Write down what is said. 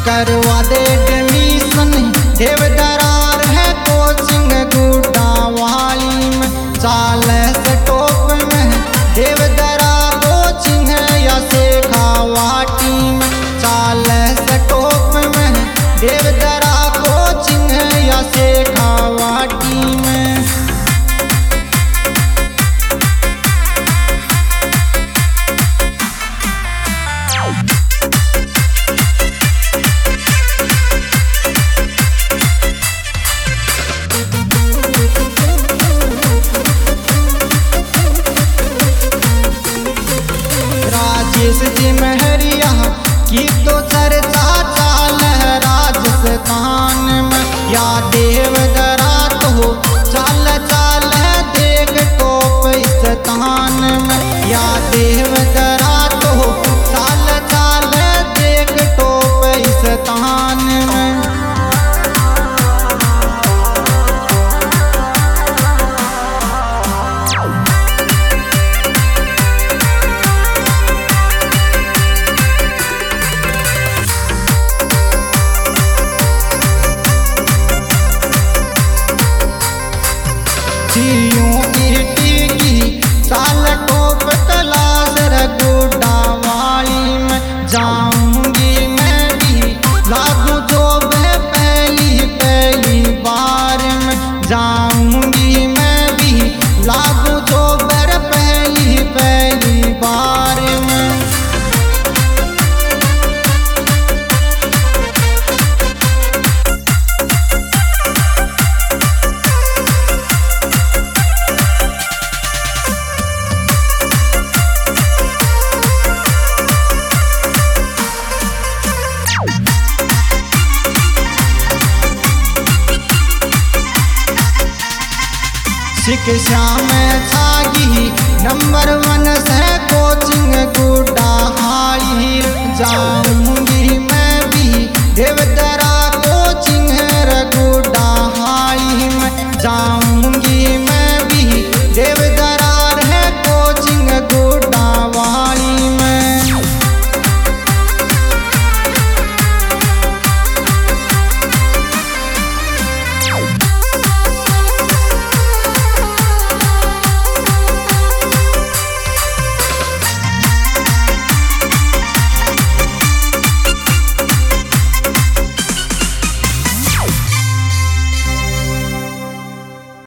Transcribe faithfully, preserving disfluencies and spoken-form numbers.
करवा दे एडमिशन देवदरार है कोचिंग गुड्डा वाली में। चाल से टॉप में देवदरा कोचिंग है या शेखावाटी में। चाल से टॉप में देवदरा कोचिंग है या शेखावाटी में। राजेश जी महरिया की तो चर्चा चाल है राजस्थान में। या देवदरा तो चाल चाल है देख टॉप स्थान में। या देवदरा तो चाल चाल है देख टॉप स्थान में। चाल टॉप क्लास गुड्डा वाली में। जाऊंगी मैं भी लागू जॉब पहली पहली बार में। जाऊंगी मैं भी लागू जॉब पहली पहली बार में। शिक्षा में छागी नंबर वन से को